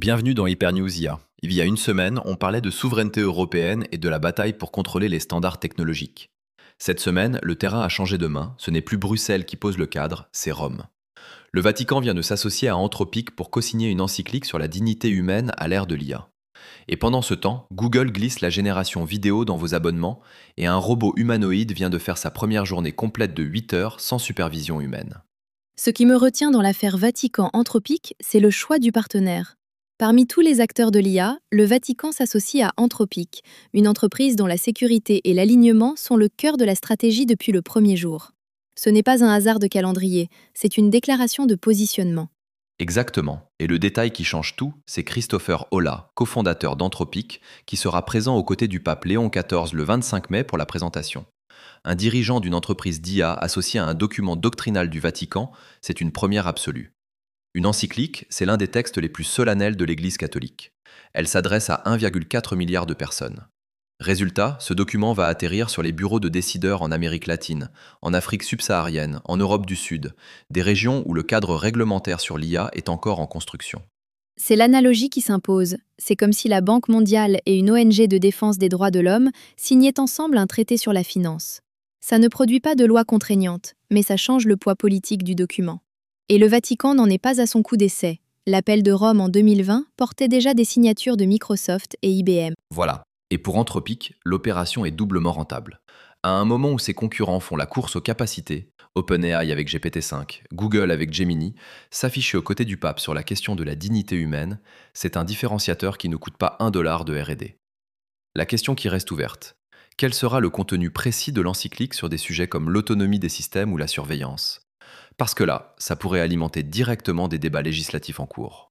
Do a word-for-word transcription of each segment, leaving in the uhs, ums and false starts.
Bienvenue dans Hypernews I A. Il y a une semaine, on parlait de souveraineté européenne et de la bataille pour contrôler les standards technologiques. Cette semaine, le terrain a changé de main, ce n'est plus Bruxelles qui pose le cadre, c'est Rome. Le Vatican vient de s'associer à Anthropic pour co-signer une encyclique sur la dignité humaine à l'ère de l'I A. Et pendant ce temps, Google glisse la génération vidéo dans vos abonnements et un robot humanoïde vient de faire sa première journée complète de huit heures sans supervision humaine. Ce qui me retient dans l'affaire Vatican-Anthropic, c'est le choix du partenaire. Parmi tous les acteurs de l'I A, le Vatican s'associe à Anthropic, une entreprise dont la sécurité et l'alignement sont le cœur de la stratégie depuis le premier jour. Ce n'est pas un hasard de calendrier, c'est une déclaration de positionnement. Exactement. Et le détail qui change tout, c'est Christopher Olah, cofondateur d'Anthropic, qui sera présent aux côtés du pape Léon quatorze le vingt-cinq mai pour la présentation. Un dirigeant d'une entreprise d'I A associé à un document doctrinal du Vatican, c'est une première absolue. Une encyclique, c'est l'un des textes les plus solennels de l'Église catholique. Elle s'adresse à un virgule quatre milliard de personnes. Résultat, ce document va atterrir sur les bureaux de décideurs en Amérique latine, en Afrique subsaharienne, en Europe du Sud, des régions où le cadre réglementaire sur l'I A est encore en construction. C'est l'analogie qui s'impose. C'est comme si la Banque mondiale et une O N G de défense des droits de l'homme signaient ensemble un traité sur la finance. Ça ne produit pas de loi contraignante, mais ça change le poids politique du document. Et le Vatican n'en est pas à son coup d'essai. L'appel de Rome en deux mille vingt portait déjà des signatures de Microsoft et I B M. Voilà. Et pour Anthropic, l'opération est doublement rentable. À un moment où ses concurrents font la course aux capacités, OpenAI avec G P T cinq, Google avec Gemini, s'afficher aux côtés du pape sur la question de la dignité humaine, c'est un différenciateur qui ne coûte pas un dollar de R et D. La question qui reste ouverte, quel sera le contenu précis de l'encyclique sur des sujets comme l'autonomie des systèmes ou la surveillance ? Parce que là, ça pourrait alimenter directement des débats législatifs en cours.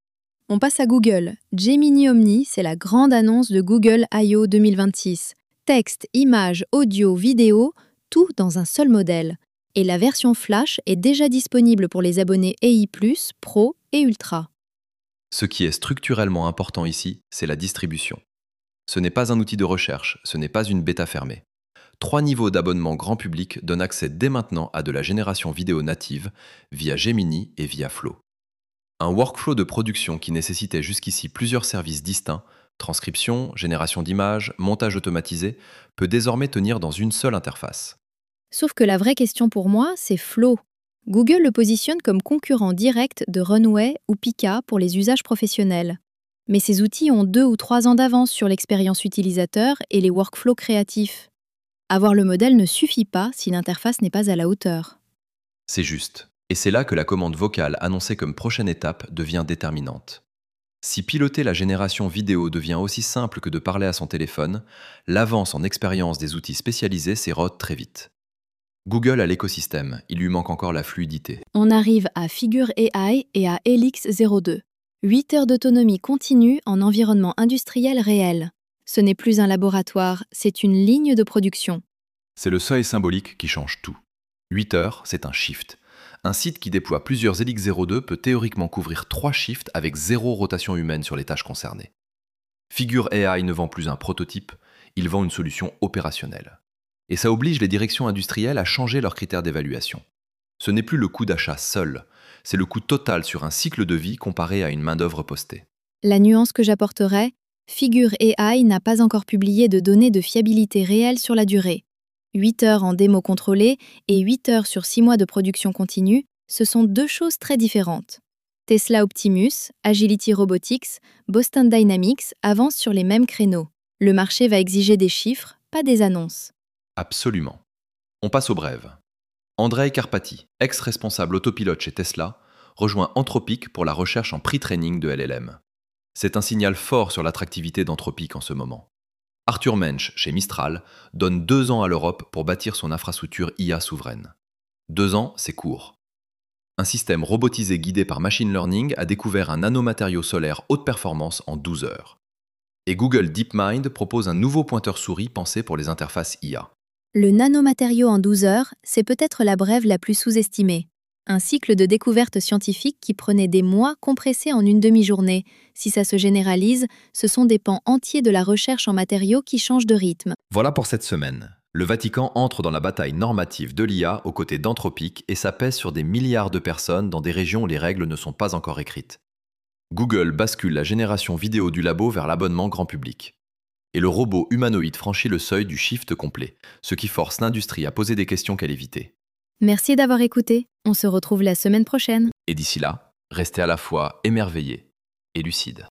On passe à Google. Gemini Omni, c'est la grande annonce de Google I O deux mille vingt-six. Texte, images, audio, vidéo, tout dans un seul modèle. Et la version Flash est déjà disponible pour les abonnés A I plus, Pro et Ultra. Ce qui est structurellement important ici, c'est la distribution. Ce n'est pas un outil de recherche, ce n'est pas une bêta fermée. Trois niveaux d'abonnement grand public donnent accès dès maintenant à de la génération vidéo native via Gemini et via Flow. Un workflow de production qui nécessitait jusqu'ici plusieurs services distincts, transcription, génération d'images, montage automatisé, peut désormais tenir dans une seule interface. Sauf que la vraie question pour moi, c'est Flow. Google le positionne comme concurrent direct de Runway ou Pika pour les usages professionnels. Mais ces outils ont deux ou trois ans d'avance sur l'expérience utilisateur et les workflows créatifs. Avoir le modèle ne suffit pas si l'interface n'est pas à la hauteur. C'est juste. Et c'est là que la commande vocale annoncée comme prochaine étape devient déterminante. Si piloter la génération vidéo devient aussi simple que de parler à son téléphone, l'avance en expérience des outils spécialisés s'érode très vite. Google a l'écosystème, il lui manque encore la fluidité. On arrive à Figure A I et à Helix zéro deux. huit heures d'autonomie continue en environnement industriel réel. Ce n'est plus un laboratoire, c'est une ligne de production. C'est le seuil symbolique qui change tout. huit heures, c'est un shift. Un site qui déploie plusieurs Helix zéro deux peut théoriquement couvrir trois shifts avec zéro rotation humaine sur les tâches concernées. Figure A I ne vend plus un prototype, il vend une solution opérationnelle. Et ça oblige les directions industrielles à changer leurs critères d'évaluation. Ce n'est plus le coût d'achat seul, c'est le coût total sur un cycle de vie comparé à une main-d'œuvre postée. La nuance que j'apporterai, Figure A I n'a pas encore publié de données de fiabilité réelle sur la durée. huit heures en démo contrôlée et huit heures sur six mois de production continue, ce sont deux choses très différentes. Tesla Optimus, Agility Robotics, Boston Dynamics avancent sur les mêmes créneaux. Le marché va exiger des chiffres, pas des annonces. Absolument. On passe aux brèves. Andrej Karpathy, ex-responsable autopilote chez Tesla, rejoint Anthropic pour la recherche en pre-training de L L M. C'est un signal fort sur l'attractivité d'Anthropic en ce moment. Arthur Mensch, chez Mistral, donne deux ans à l'Europe pour bâtir son infrastructure I A souveraine. Deux ans, c'est court. Un système robotisé guidé par machine learning a découvert un nanomatériau solaire haute performance en douze heures. Et Google DeepMind propose un nouveau pointeur souris pensé pour les interfaces I A. Le nanomatériau en douze heures, c'est peut-être la brève la plus sous-estimée. Un cycle de découverte scientifique qui prenait des mois compressé en une demi-journée. Si ça se généralise, ce sont des pans entiers de la recherche en matériaux qui changent de rythme. Voilà pour cette semaine. Le Vatican entre dans la bataille normative de l'I A aux côtés d'Anthropic et ça pèse sur des milliards de personnes dans des régions où les règles ne sont pas encore écrites. Google bascule la génération vidéo du labo vers l'abonnement grand public. Et le robot humanoïde franchit le seuil du shift complet, ce qui force l'industrie à poser des questions qu'elle évitait. Merci d'avoir écouté. On se retrouve la semaine prochaine. Et d'ici là, restez à la fois émerveillés et lucides.